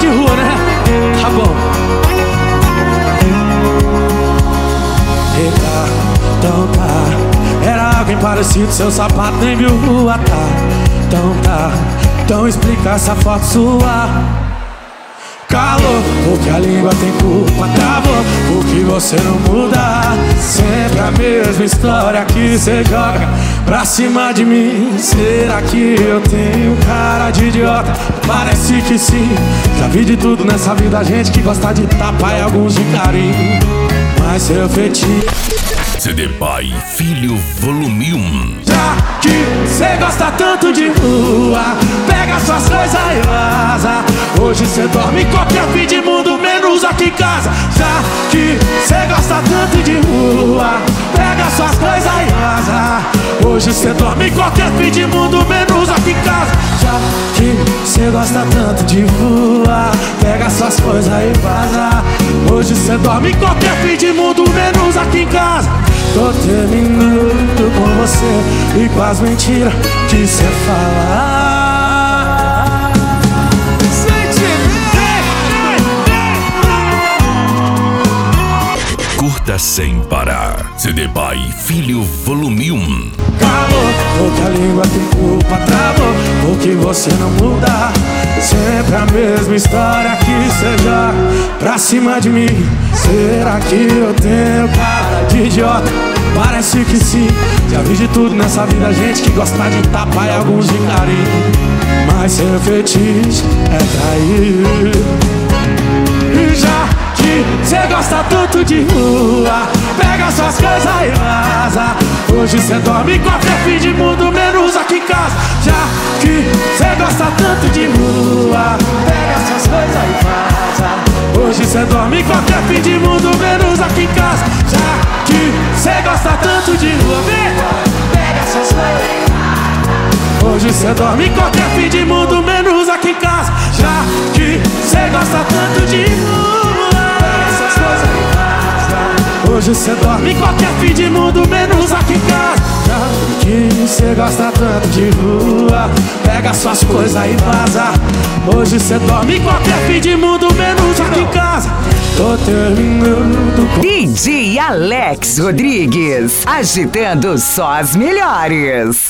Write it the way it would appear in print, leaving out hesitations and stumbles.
rua, né? Tá bom. Eita, então tá. Era alguém parecido, seu sapato nem viu rua, tá? Então tá, então explica essa foto sua. Calou, porque a língua tem culpa, travou, porque você não muda. Sempre a mesma história que cê joga pra cima de mim. Será que eu tenho cara de idiota? Parece que sim. Já vi de tudo nessa vida, gente que gosta de tapa e alguns de carinho. Mas seu fetiche CD Pai Filho Volume 1. Já que cê gosta tanto de rua, pega suas coisas e vaza. Hoje cê dorme em qualquer fim de mundo, menos aqui em casa. Já que cê gosta tanto de rua, pega suas coisas e vaza. Hoje cê dorme em qualquer fim de mundo, menos aqui em casa. Já que cê gosta tanto de rua, pega suas coisas e vaza. Hoje cê dorme em qualquer fim de mundo, menos aqui em casa. Tô terminando com você e com as mentiras que cê fala. Curta sem parar. CD Pai Filho Volume 1. Calou, porque a língua tem culpa, travou, porque você não muda. Sempre a mesma história que cê joga pra cima de mim. Será que eu tenho cara de idiota? Parece que sim. Já vi de tudo nessa vida, gente que gosta de tapa e alguns de carinho. Mas seu fetiche é trair. E já que cê gosta tanto de rua, pega suas coisas e vaza. Hoje cê dorme em qualquer fim de mundo, menos aqui em casa. Já que cê gosta tanto de rua, pega suas coisas e vaza. Hoje cê dorme em qualquer fim de mundo, menos aqui em casa. Já que cê gosta tanto de rua, pega suas coisas e vaza. Hoje cê dorme em qualquer fim de mundo, menos aqui em casa. Já que cê gosta tanto de rua, pega suas coisas e vaza. Hoje cê dorme em qualquer fim de mundo, menos aqui em casa. Já que cê gosta tanto de rua, pega suas coisas e vaza. Hoje cê dorme em qualquer fim de mundo, menos aqui em casa. Tô terminando com DJ Alex Rodrigues, agitando só as melhores.